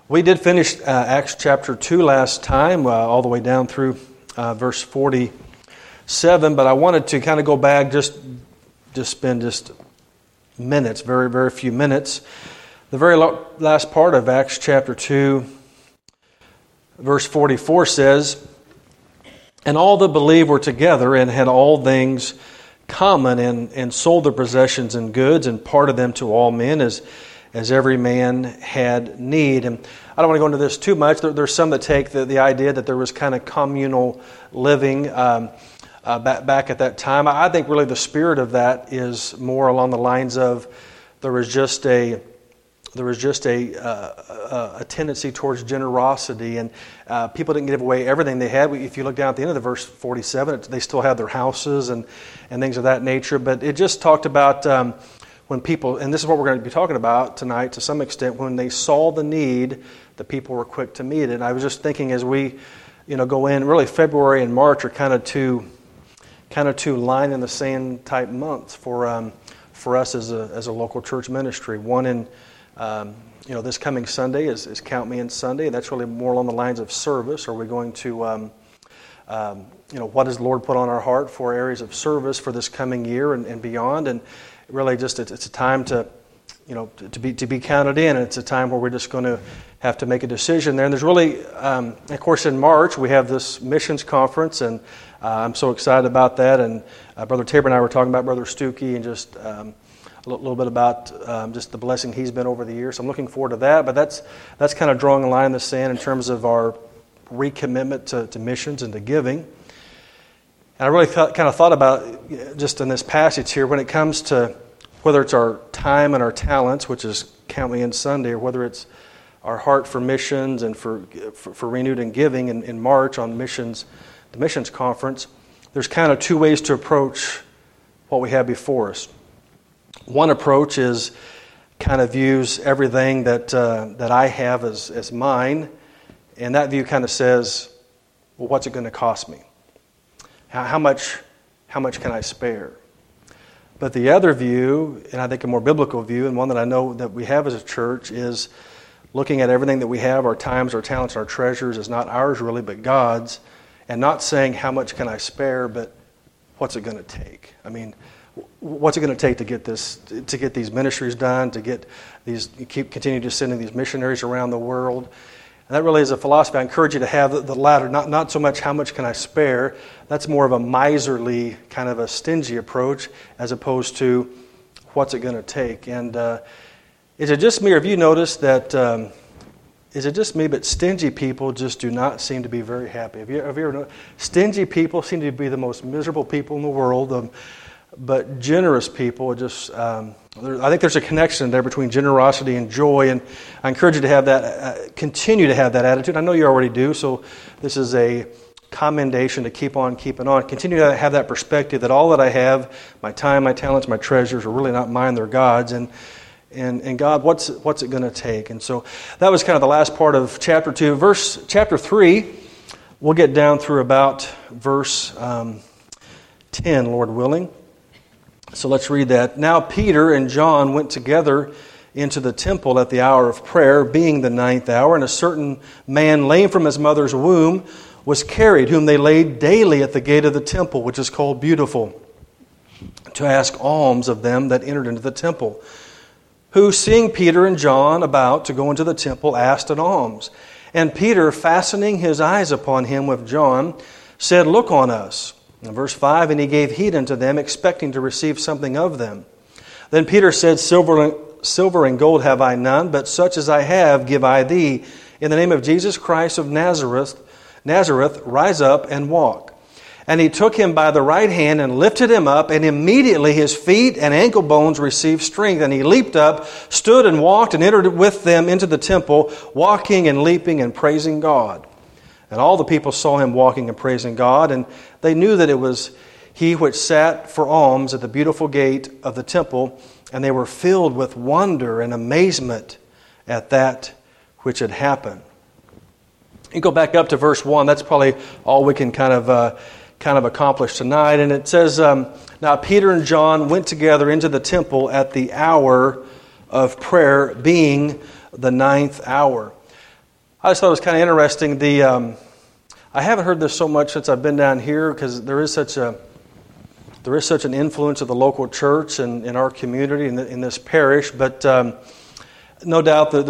We did finish Acts chapter 2 last time, all the way down through verse 47, but I wanted to kind of go back, just spend just minutes, very, very few minutes. The very last part of Acts chapter 2, verse 44 says, "And all that believed were together and had all things common, and sold their possessions and goods, and parted them to all men as every man had need." And I don't want to go into this too much. There's some that take the idea that there was kind of communal living back at that time. I think really the spirit of that is more along the lines of there was just a tendency towards generosity, and people didn't give away everything they had. If you look down at the end of the verse 47, they still had their houses and things of that nature. But it just talked about when people, and this is what we're going to be talking about tonight to some extent, when they saw the need, the people were quick to meet it. I was just thinking as we, go in, really February and March are kind of two line in the sand type months for us as a local church ministry. One in this coming Sunday is Count Me In Sunday. That's really more along the lines of service. Are we going to, what does the Lord put on our heart for areas of service for this coming year and beyond? And really, just it's a time to be counted in. And it's a time where we're just going to have to make a decision there. And there's really, of course, in March we have this missions conference, and I'm so excited about that. And Brother Tabor and I were talking about Brother Stuckey and just a little bit about just the blessing he's been over the years. So I'm looking forward to that. But that's kind of drawing a line in the sand in terms of our recommitment to missions and to giving. And I really thought about just in this passage here, when it comes to whether it's our time and our talents, which is Count Me In Sunday, or whether it's our heart for missions and for renewed and giving in March on missions, the missions conference, there's kind of two ways to approach what we have before us. One approach is kind of views everything that I have as mine, and that view kind of says, well, what's it going to cost me? How much can I spare? But the other view, and I think a more biblical view, and one that I know that we have as a church, is looking at everything that we have, our times, our talents, our treasures, is not ours really, but God's, and not saying how much can I spare, but what's it going to take? I mean, what's it going to take to get these ministries done, to get continue to sending these missionaries around the world? And that really is a philosophy. I encourage you to have the latter, not so much how much can I spare. That's more of a miserly, kind of a stingy approach, as opposed to what's it going to take. And is it just me, or have you noticed that, is it just me, but stingy people just do not seem to be very happy? Have you ever noticed? Stingy people seem to be the most miserable people in the world. But generous people, I think there's a connection there between generosity and joy, and I encourage you to have that, continue to have that attitude. I know you already do, so this is a commendation to keep on keeping on. Continue to have that perspective that all that I have, my time, my talents, my treasures, are really not mine, they're God's, and God, what's it going to take? And so that was kind of the last part of chapter 2. Chapter 3, we'll get down through about verse 10, Lord willing. So let's read that. "Now Peter and John went together into the temple at the hour of prayer, being the 9th hour, and a certain man lame from his mother's womb was carried, whom they laid daily at the gate of the temple, which is called Beautiful, to ask alms of them that entered into the temple, who, seeing Peter and John about to go into the temple, asked an alms. And Peter, fastening his eyes upon him with John, said, Look on us. In verse 5, and he gave heed unto them, expecting to receive something of them. Then Peter said, Silver and gold have I none, but such as I have give I thee. In the name of Jesus Christ of Nazareth, rise up and walk. And he took him by the right hand and lifted him up, and immediately his feet and ankle bones received strength. And he leaped up, stood and walked, and entered with them into the temple, walking and leaping and praising God. And all the people saw him walking and praising God, and they knew that it was he which sat for alms at the beautiful gate of the temple, and they were filled with wonder and amazement at that which had happened." You go back up to verse 1. That's probably all we can kind of accomplish tonight. And it says, "Now Peter and John went together into the temple at the hour of prayer, being the 9th hour." I just thought it was kind of interesting. I haven't heard this so much since I've been down here because there is such an influence of the local church in our community in this parish. But no doubt that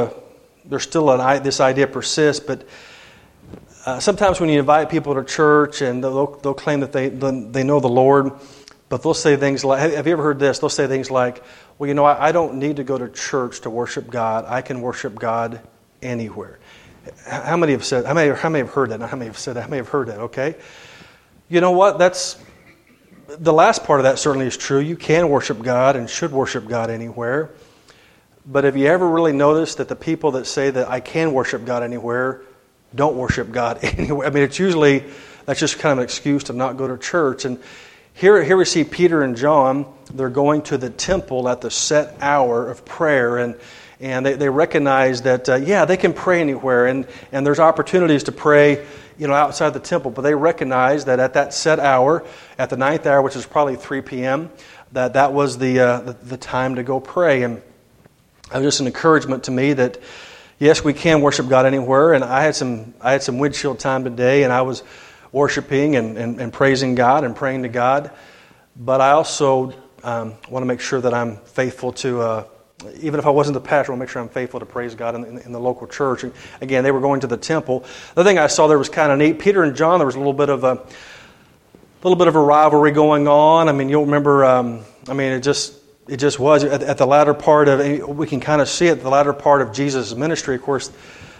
this idea persists. But sometimes when you invite people to church and they'll claim that they know the Lord, but they'll say things like, have you ever heard this? They'll say things like, well, I don't need to go to church to worship God. I can worship God anywhere. How many have said? How many have heard that? Not how many have said that? How many have heard that? Okay. You know what? That's the last part of that certainly is true. You can worship God and should worship God anywhere. But have you ever really noticed that the people that say that I can worship God anywhere don't worship God anywhere? I mean, that's just kind of an excuse to not go to church. And here we see Peter and John. They're going to the temple at the set hour of prayer, and they recognize that they can pray anywhere, and there's opportunities to pray, outside the temple. But they recognize that at that set hour, at the ninth hour, which is probably 3 p.m., that was the time to go pray. And it was just an encouragement to me that yes, we can worship God anywhere. And I had some windshield time today, and I was worshiping and praising God and praying to God. But I also want to make sure that I'm faithful to, even if I wasn't the pastor, I want to make sure I'm faithful to praise God in the local church. And again, they were going to the temple. The thing I saw there was kind of neat. Peter and John, there was a little bit of a rivalry going on. I mean, you'll remember. It just was at the latter part of. We can kind of see it at the latter part of Jesus' ministry. Of course,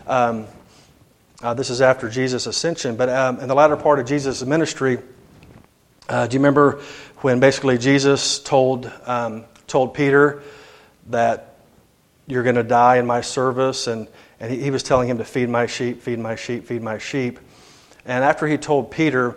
this is after Jesus' ascension, but in the latter part of Jesus' ministry, do you remember when basically Jesus told Peter that you're going to die in my service, and he was telling him to feed my sheep, feed my sheep, feed my sheep. And after he told Peter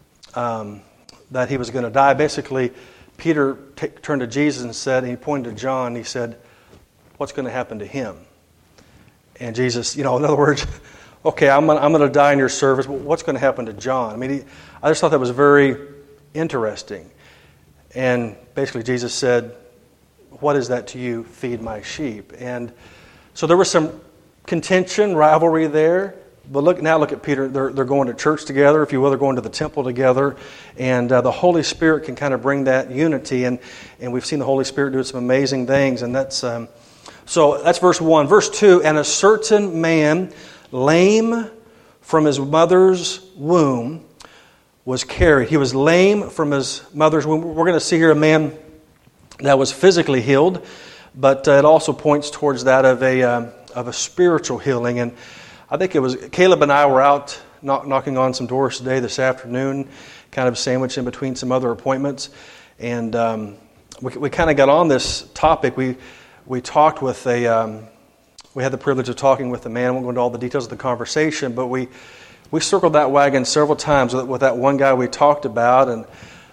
that he was going to die, basically Peter turned to Jesus and said, and he pointed to John, and he said, what's going to happen to him? And Jesus, in other words, okay, I'm going to die in your service, but what's going to happen to John? I mean, I just thought that was very interesting. And basically Jesus said, what is that to you? Feed my sheep. And so there was some contention, rivalry there. But look at Peter. They're going to church together, if you will. They're going to the temple together. And the Holy Spirit can kind of bring that unity. And we've seen the Holy Spirit do some amazing things. And that's so that's verse 1. Verse 2, and a certain man, lame from his mother's womb, was carried. He was lame from his mother's womb. We're going to see here a man that was physically healed, but it also points towards that of a spiritual healing. And I think it was Caleb and I were out knocking on some doors today, this afternoon, kind of sandwiched in between some other appointments, and we kind of got on this topic. We talked with we had the privilege of talking with a man. I won't go into all the details of the conversation, but we circled that wagon several times with that one guy we talked about, and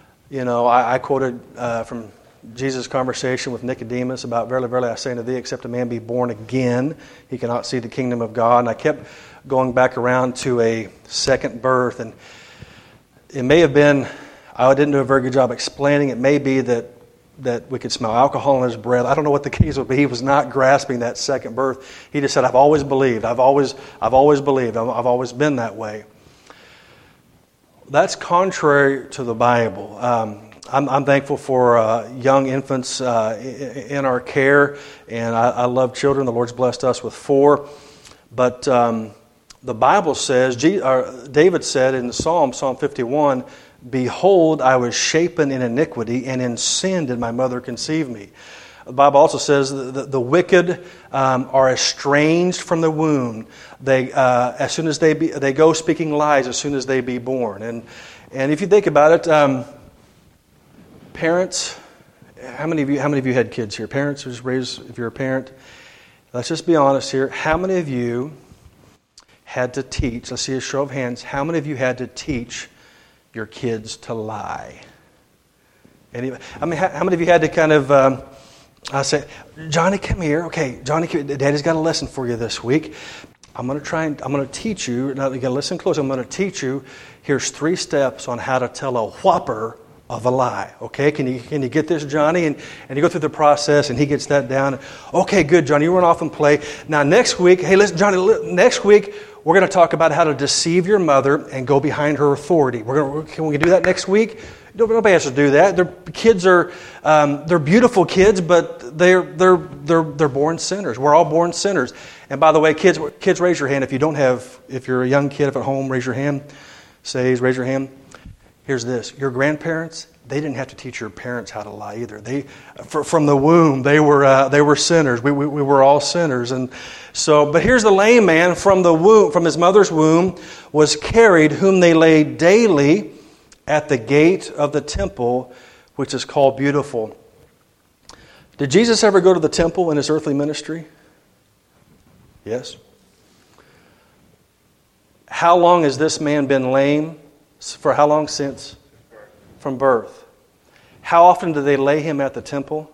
I quoted from Jesus' conversation with Nicodemus about, verily, verily, I say unto thee, except a man be born again, he cannot see the kingdom of God. And I kept going back around to a second birth. And it may have been, I didn't do a very good job explaining, it may be that we could smell alcohol in his breath. I don't know what the case would be. He was not grasping that second birth. He just said, I've always believed. I've always believed. I've always been that way. That's contrary to the Bible. I'm thankful for young infants in our care, and I love children. The Lord's blessed us with 4. But the Bible says, David said in the Psalm 51, behold, I was shapen in iniquity, and in sin did my mother conceive me. The Bible also says the wicked are estranged from the womb. They as soon as they go speaking lies as soon as they be born. And if you think about it. Parents, how many of you had kids here? Parents, just raise if you're a parent. Let's just be honest here. How many of you had to teach? Let's see a show of hands. How many of you had to teach your kids to lie? How many of you had to kind of say, Johnny, come here. Okay, Johnny, Daddy's got a lesson for you this week. I'm going to teach you. Now you got to listen close. I'm going to teach you. Here's 3 steps on how to tell a whopper of a lie. Okay, can you get this, Johnny? And you go through the process, and he gets that down. Okay, good, Johnny, you run off and play. Now next week, hey, listen, Johnny, next week we're going to talk about how to deceive your mother and go behind her authority. Can we do that next week? Nobody has to do that. They're beautiful kids, but they're born sinners. We're all born sinners. And by the way, kids, raise your hand if you're a young kid at home, raise your hand. Raise your hand. Here's this: your grandparents, they didn't have to teach your parents how to lie either. From the womb, they were sinners. We were all sinners, and so. But here's the lame man from the womb, from his mother's womb, was carried, whom they laid daily at the gate of the temple, which is called Beautiful. Did Jesus ever go to the temple in his earthly ministry? Yes. How long has this man been lame? For how long since? From birth. How often do they lay him at the temple?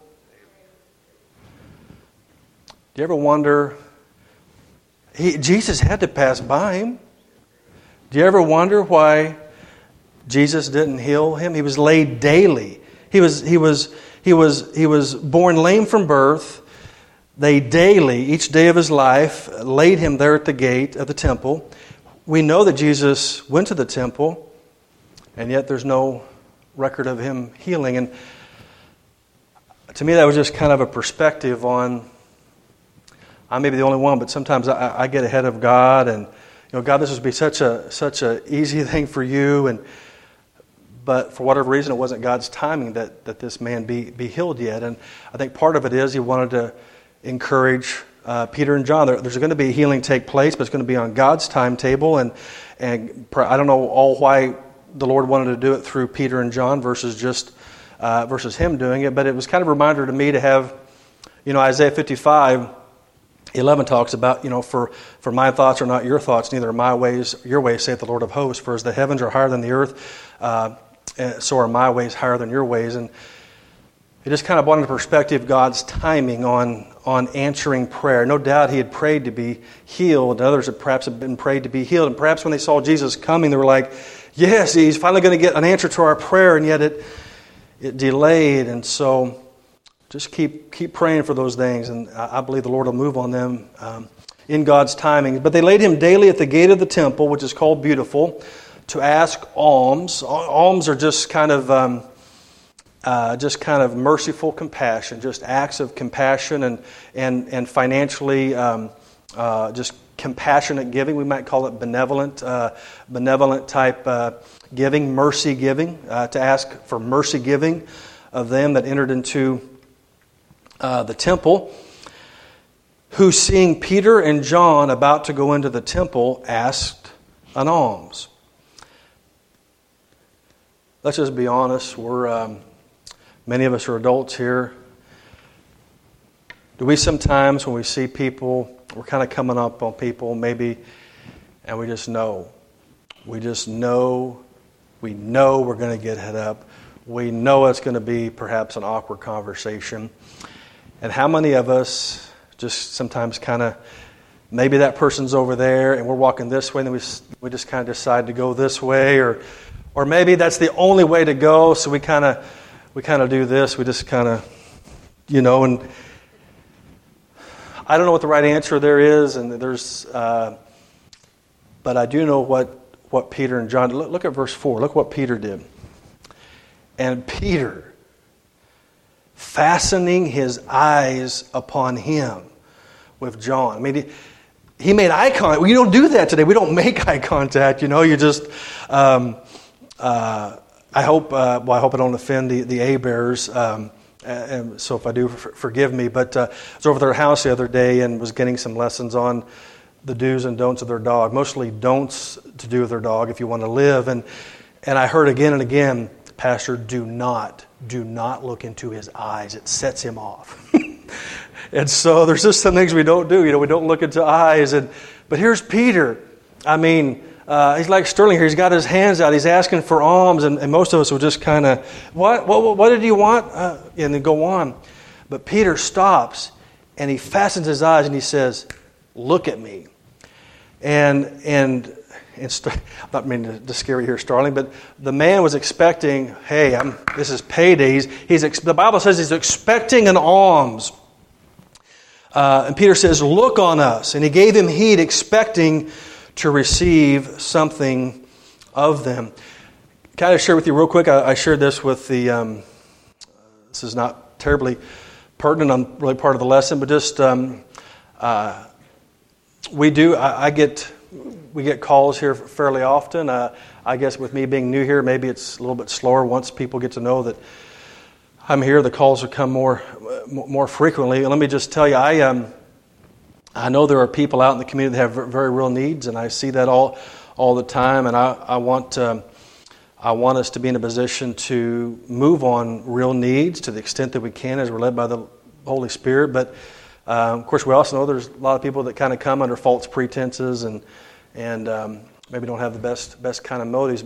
Do you ever wonder? Jesus had to pass by him. Do you ever wonder why Jesus didn't heal him? He was laid daily. He was born lame from birth. They daily, each day of his life, laid him there at the gate of the temple. We know that Jesus went to the temple, and yet there's no record of him healing. And to me, that was just kind of a perspective on, I may be the only one, but sometimes I get ahead of God, and God, this would be such a easy thing for you, but for whatever reason, it wasn't God's timing that this man be healed yet. And I think part of it is he wanted to encourage Peter and John. There's going to be healing take place, but it's going to be on God's timetable. And I don't know all why the Lord wanted to do it through Peter and John versus him doing it. But it was kind of a reminder to me to have, Isaiah 55:11 talks about, for my thoughts are not your thoughts, neither are my ways your ways, saith the Lord of hosts. For as the heavens are higher than the earth, so are my ways higher than your ways. And it just kind of brought into perspective God's timing on answering prayer. No doubt he had prayed to be healed. Others had perhaps been prayed to be healed. And perhaps when they saw Jesus coming, they were like, yes, he's finally going to get an answer to our prayer. And yet it delayed. And so just keep praying for those things. And I believe the Lord will move on them in God's timing. But they laid him daily at the gate of the temple, which is called Beautiful, to ask alms. Alms are just kind of merciful compassion, just acts of compassion and financially just compassionate giving. We might call it benevolent type giving, mercy giving, to ask for mercy giving of them that entered into the temple, who, seeing Peter and John about to go into the temple, asked an alms. Let's just be honest. Many of us are adults here. Do we sometimes, when we see people, we're kind of coming up on people maybe, and we know we're going to get hit up. We know it's going to be perhaps an awkward conversation. And how many of us just sometimes kind of, maybe that person's over there and we're walking this way, and then we just kind of decide to go this way, or maybe that's the only way to go, so we kind of do this. We just kind of, and I don't know what the right answer there is, and but I do know what Peter and John did. Look at verse 4. Look what Peter did. And Peter, fastening his eyes upon him with John. I mean, he made eye contact. Well, you don't do that today. We don't make eye contact. You just... I hope I don't offend the A-bearers, and so if I do, forgive me. But I was over at their house the other day and was getting some lessons on the do's and don'ts of their dog, mostly don'ts to do with their dog if you want to live. And I heard again and again, Pastor, do not look into his eyes. It sets him off. And so there's just some things we don't do. We don't look into eyes. But here's Peter. I mean... he's like Sterling here. He's got his hands out. He's asking for alms, and most of us will just kind of, what did he want? And then go on. But Peter stops, and he fastens his eyes, and he says, look at me. And I'm not meaning to scare you here, Starling, but the man was expecting, hey, this is payday. The Bible says he's expecting an alms. And Peter says, look on us. And he gave him heed, expecting to receive something of them. Can I share with you real quick? I shared this with the, this is not terribly pertinent on really part of the lesson, but just we get calls here fairly often. I guess with me being new here, maybe it's a little bit slower. Once people get to know that I'm here, the calls will come more frequently. And let me just tell you, I know there are people out in the community that have very real needs, and I see that all the time. And I want us to be in a position to move on real needs to the extent that we can, as we're led by the Holy Spirit. But of course, we also know there's a lot of people that kind of come under false pretenses and maybe don't have the best kind of motives.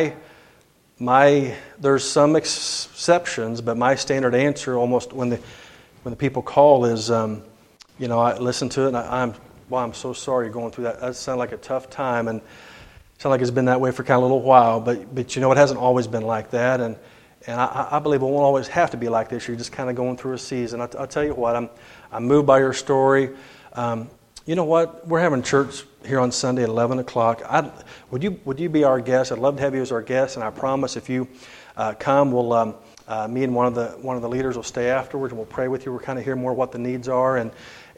There's some exceptions, but my standard answer almost when the people call is, I listen to it and I'm so sorry you're going through that. That sounds like a tough time, and it sounds like it's been that way for kind of a little while. But it hasn't always been like that, and I believe it won't always have to be like this. You're just kind of going through a season. I'll tell you what, I'm moved by your story. You know what? We're having church here on Sunday at 11 o'clock. Would you be our guest? I'd love to have you as our guest, and I promise if you come, we'll me and one of the leaders will stay afterwards, and we'll pray with you. We'll kind of hear more what the needs are, and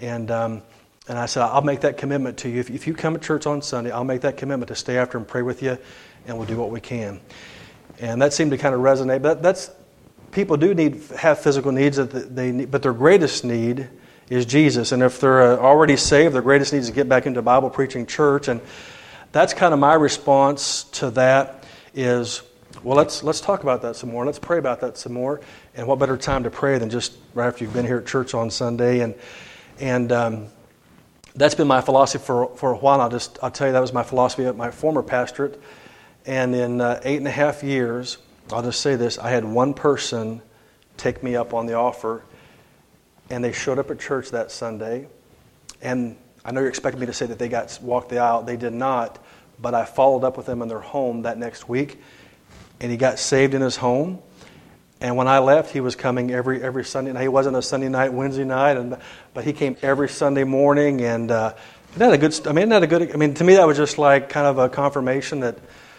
I said I'll make that commitment to you. If you come to church on Sunday, I'll make that commitment to stay after and pray with you, and we'll do what we can. And that seemed to kind of resonate. But people do have physical needs that they need, but their greatest need is Jesus. And if they're already saved, their greatest need is to get back into Bible preaching church. And that's kind of my response to that is, well, let's talk about that some more. Let's pray about that some more. And what better time to pray than just right after you've been here at church on Sunday? And that's been my philosophy for a while. I'll tell you that was my philosophy at my former pastorate. And in 8.5 years, I'll just say this, I had one person take me up on the offer, and they showed up at church that Sunday. And I know you're expecting me to say that they walked the aisle. They did not, but I followed up with them in their home that next week, and he got saved in his home. And when I left, he was coming every Sunday night. He wasn't a Sunday night, Wednesday night, but he came every Sunday morning. And to me, that was just like kind of a confirmation that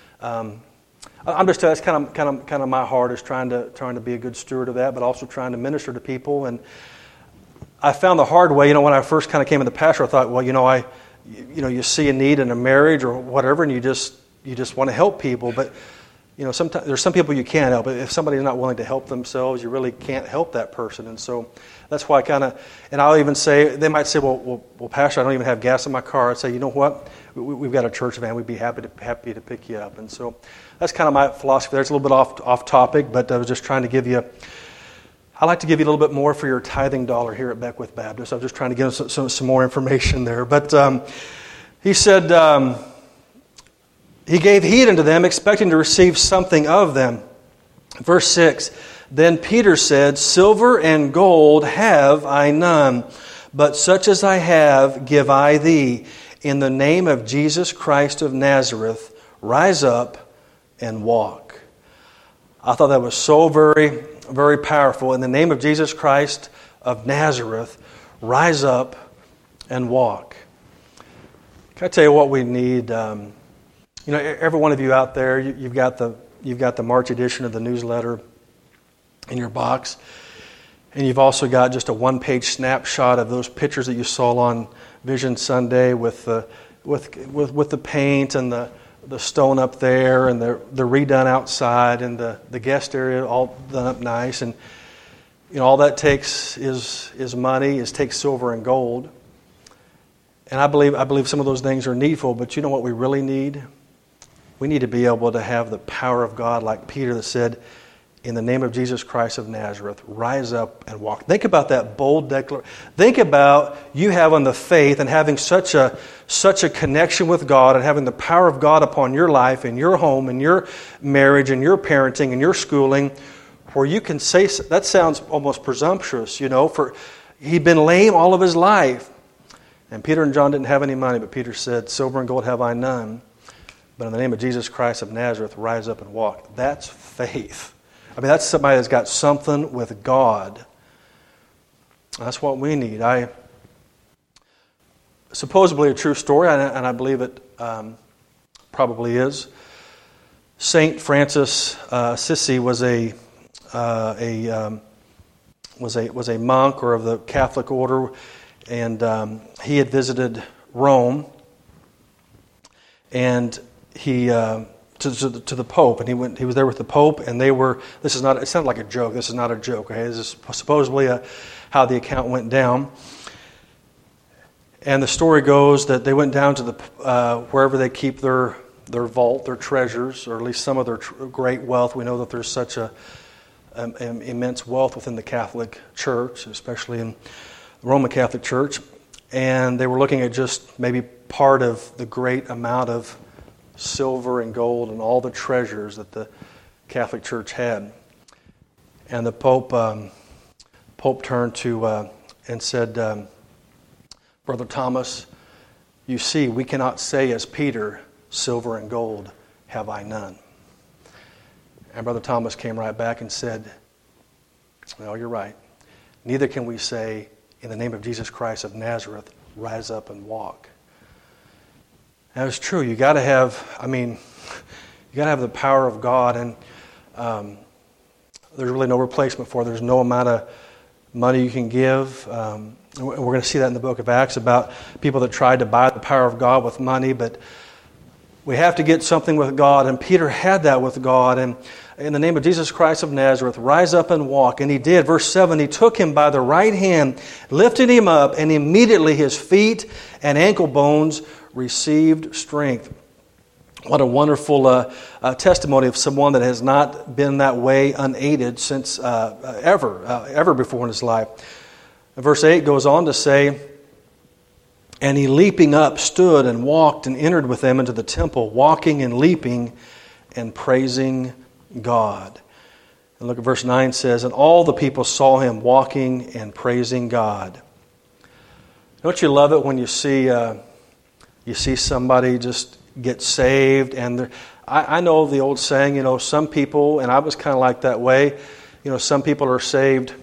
I'm just that's kind of my heart is trying to be a good steward of that, but also trying to minister to people. And I found the hard way. When I first kind of came in the pastor, I thought, well, you see a need in a marriage or whatever, and you just want to help people, but. Sometimes there's some people you can't help. If somebody's not willing to help themselves, you really can't help that person. And so that's why and I'll even say, they might say, well, Pastor, I don't even have gas in my car. I'd say, you know what? We've got a church van. We'd be happy to pick you up. And so that's kind of my philosophy there. It's a little bit off topic, but I was just trying to give you, I like to give you a little bit more for your tithing dollar here at Beckwith Baptist. I was just trying to give some more information there. But he said, he gave heed unto them, expecting to receive something of them. Verse 6, Then Peter said, Silver and gold have I none, but such as I have give I thee. In the name of Jesus Christ of Nazareth, rise up and walk. I thought that was so very, very powerful. In the name of Jesus Christ of Nazareth, rise up and walk. Can I tell you what we need? Every one of you out there, you've got the March edition of the newsletter in your box, and you've also got just a one-page snapshot of those pictures that you saw on Vision Sunday with the paint and the stone up there and the redone outside and the guest area all done up nice, and all that takes is money. It takes silver and gold, and I believe some of those things are needful. But you know what we really need? We need to be able to have the power of God like Peter that said, in the name of Jesus Christ of Nazareth, rise up and walk. Think about that bold declaration. Think about you having the faith and having such a connection with God and having the power of God upon your life, in your home, in your marriage, in your parenting, in your schooling, where you can say, that sounds almost presumptuous, for he'd been lame all of his life. And Peter and John didn't have any money, but Peter said, Silver and gold have I none. but in the name of Jesus Christ of Nazareth, rise up and walk. That's faith. I mean, that's somebody that's got something with God. That's what we need. Supposedly a true story, and I believe it probably is. Saint Francis Assisi was a monk or of the Catholic order, and he had visited Rome, and he to the Pope, and he was there with the Pope, and they were. This is not. It sounded like a joke. This is not a joke. Okay, this is supposedly how the account went down. And the story goes that they went down to the wherever they keep their vault, their treasures, or at least some of their great wealth. We know that there's such a immense wealth within the Catholic Church, especially in the Roman Catholic Church. And they were looking at just maybe part of the great amount of silver and gold and all the treasures that the Catholic Church had. And the Pope turned to and said, Brother Thomas, you see, we cannot say as Peter, silver and gold have I none. And Brother Thomas came right back and said, well, you're right. Neither can we say, in the name of Jesus Christ of Nazareth, rise up and walk. That is true. You got to have the power of God, and there's really no replacement for it. There's no amount of money you can give. We're going to see that in the book of Acts about people that tried to buy the power of God with money, but we have to get something with God, and Peter had that with God, and in the name of Jesus Christ of Nazareth, rise up and walk. And he did. Verse 7, he took him by the right hand, lifted him up, and immediately his feet and ankle bones received strength. What a wonderful testimony of someone that has not been that way unaided since ever before in his life. And verse 8 goes on to say, and he leaping up stood and walked and entered with them into the temple, walking and leaping and praising God. And look at verse 9 says, and all the people saw him walking and praising God. Don't you love it when you see somebody just get saved? And I know the old saying, some people, and I was kind of like that way, some people are saved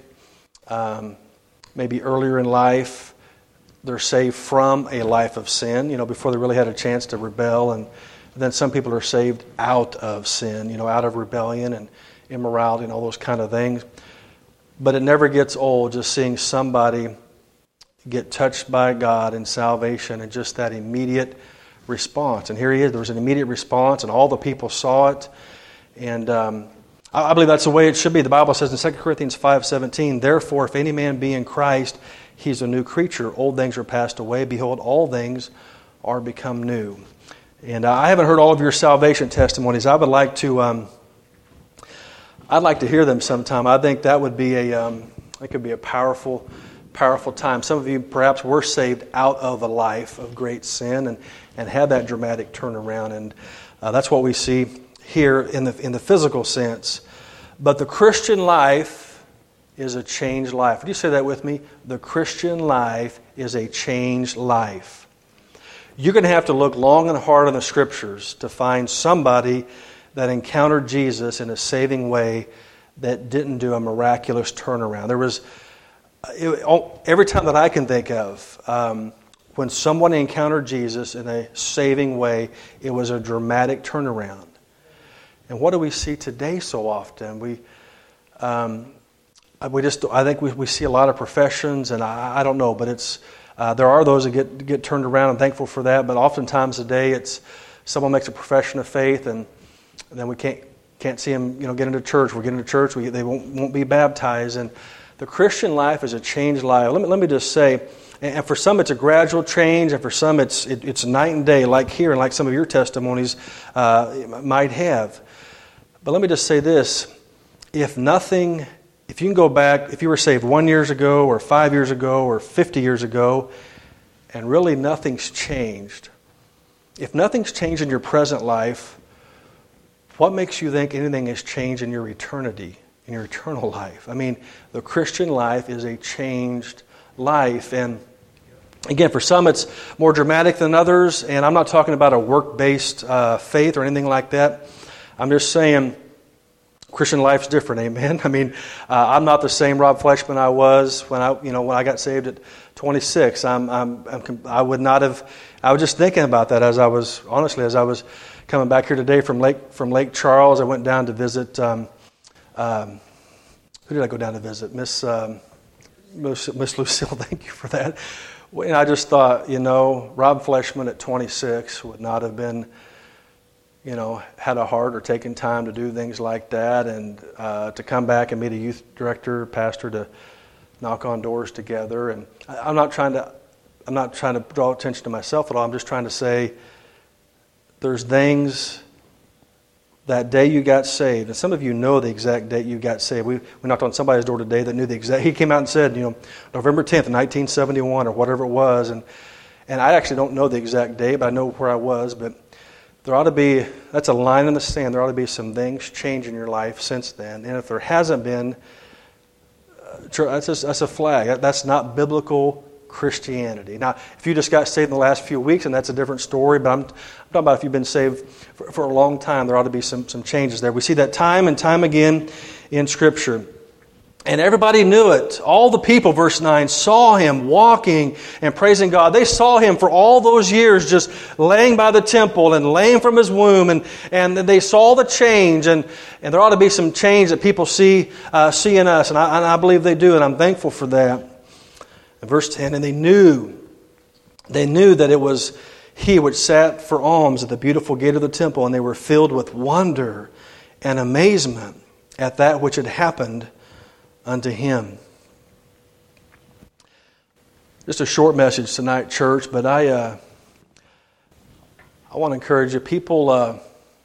maybe earlier in life. They're saved from a life of sin, before they really had a chance to rebel. And then some people are saved out of sin, out of rebellion and immorality and all those kind of things. But it never gets old just seeing somebody get touched by God in salvation and just that immediate response. And here he is. There was an immediate response, and all the people saw it. And I believe that's the way it should be. The Bible says in 2 Corinthians 5:17, therefore, if any man be in Christ, he's a new creature. Old things are passed away. Behold, all things are become new. And I haven't heard all of your salvation testimonies. I would like to. I'd like to hear them sometime. I think that would be it could be a powerful time. Some of you perhaps were saved out of a life of great sin and had that dramatic turnaround, and that's what we see here in the physical sense. But the Christian life is a changed life. Would you say that with me? The Christian life is a changed life. You're going to have to look long and hard in the Scriptures to find somebody that encountered Jesus in a saving way that didn't do a miraculous turnaround. There was, every time that I can think of, when someone encountered Jesus in a saving way, it was a dramatic turnaround. And what do we see today so often? I think we see a lot of professions, and I don't know, but it's there are those that get turned around. I'm thankful for that, but oftentimes today it's someone makes a profession of faith, and then we can't see them get into church. We're getting to church, they won't be baptized. And the Christian life is a changed life. Let me just say, and for some it's a gradual change, and for some it's night and day, like here and like some of your testimonies might have. But let me just say this: if you can go back, if you were saved 1 year ago or 5 years ago or 50 years ago, and really nothing's changed, if nothing's changed in your present life, what makes you think anything has changed in your eternity, in your eternal life? I mean, the Christian life is a changed life, and Again, for some it's more dramatic than others, and I'm not talking about a work-based faith or anything like that. I'm just saying Christian life's different, amen? I mean, I'm not the same Rob Fleischman I was when I got saved at 26. I would not have. I was just thinking about that as I was coming back here today from Lake Charles. I went down to visit. Who did I go down to visit? Miss Lucille. Thank you for that. And I just thought, Rob Fleischman at 26 would not have been, had a heart or taken time to do things like that, and to come back and meet a youth director, pastor, to knock on doors together. And I'm not trying to draw attention to myself at all. I'm just trying to say there's things that day you got saved, and some of you know the exact date you got saved. We knocked on somebody's door today that knew the exact. He came out and said, November 10th, 1971, or whatever it was, and I actually don't know the exact date, but I know where I was. But there ought to be, that's a line in the sand. There ought to be some things change in your life since then, and if there hasn't been, that's a flag. That's not biblical Christianity. Now, if you just got saved in the last few weeks, and that's a different story, but I'm talking about if you've been saved for a long time, there ought to be some changes there. We see that time and time again in Scripture. And everybody knew it. All the people, verse 9, saw him walking and praising God. They saw him for all those years just laying by the temple and laying from his womb, and they saw the change, and there ought to be some change that people see in us, and I believe they do, and I'm thankful for that. In verse 10, and they knew that it was he which sat for alms at the beautiful gate of the temple, and they were filled with wonder and amazement at that which had happened unto him. Just a short message tonight, church, but I want to encourage you. People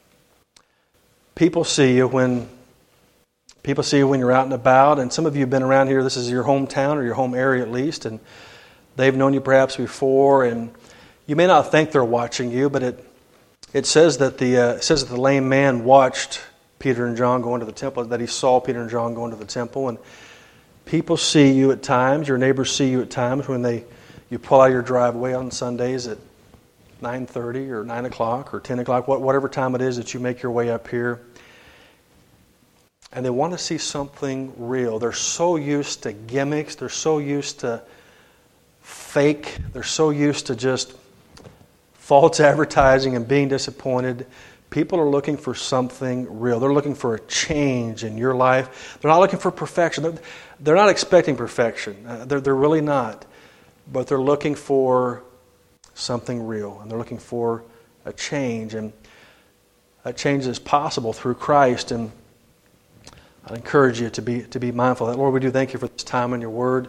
see you when you're out and about, and some of you have been around here. This is your hometown or your home area at least, and they've known you perhaps before, and you may not think they're watching you, but it says that the lame man watched Peter and John go into the temple, that he saw Peter and John go into the temple, and people see you at times. Your neighbors see you at times when you pull out of your driveway on Sundays at 9:30 or 9 o'clock or 10 o'clock, whatever time it is that you make your way up here. And they want to see something real. They're so used to gimmicks. They're so used to fake. They're so used to just false advertising and being disappointed. People are looking for something real. They're looking for a change in your life. They're not looking for perfection. They're not expecting perfection. They're really not. But they're looking for something real. And they're looking for a change. And that change is possible through Christ. And I encourage you to be mindful of that. Lord, we do thank you for this time in your word.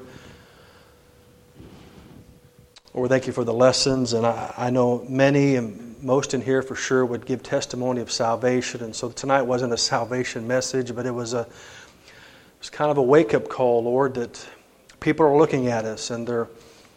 Lord, we thank you for the lessons. And I know many and most in here for sure would give testimony of salvation. And so tonight wasn't a salvation message, but it was kind of a wake-up call, Lord, that people are looking at us and they're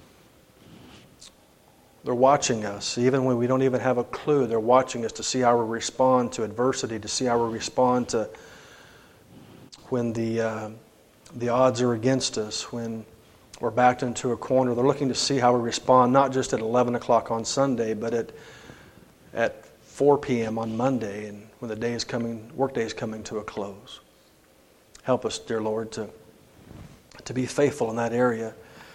watching us. Even when we don't even have a clue, they're watching us to see how we respond to adversity, to see how we respond to when the odds are against us, when we're backed into a corner. They're looking to see how we respond, not just at 11 o'clock on Sunday, but at 4 p.m. on Monday, and when the workday is coming to a close. Help us, dear Lord, to be faithful in that area.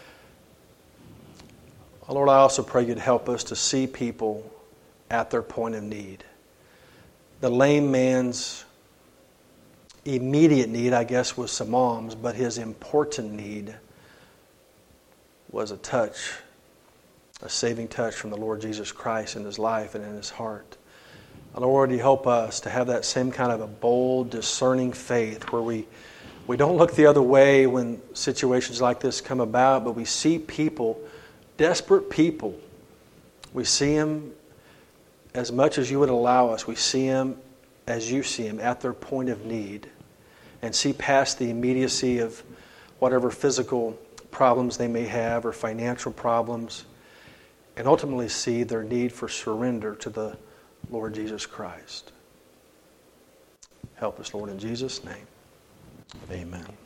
Lord, I also pray you'd help us to see people at their point of need. The lame man's immediate need, I guess, was some alms, but his important need was a saving touch from the Lord Jesus Christ in his life and in his heart. Lord, you help us to have that same kind of a bold, discerning faith where we don't look the other way when situations like this come about, but we see people, desperate people. We see them as much as you would allow us. We see them as you see them, at their point of need, and see past the immediacy of whatever physical problems they may have or financial problems, and ultimately see their need for surrender to the Lord Jesus Christ. Help us, Lord, in Jesus' name. Amen.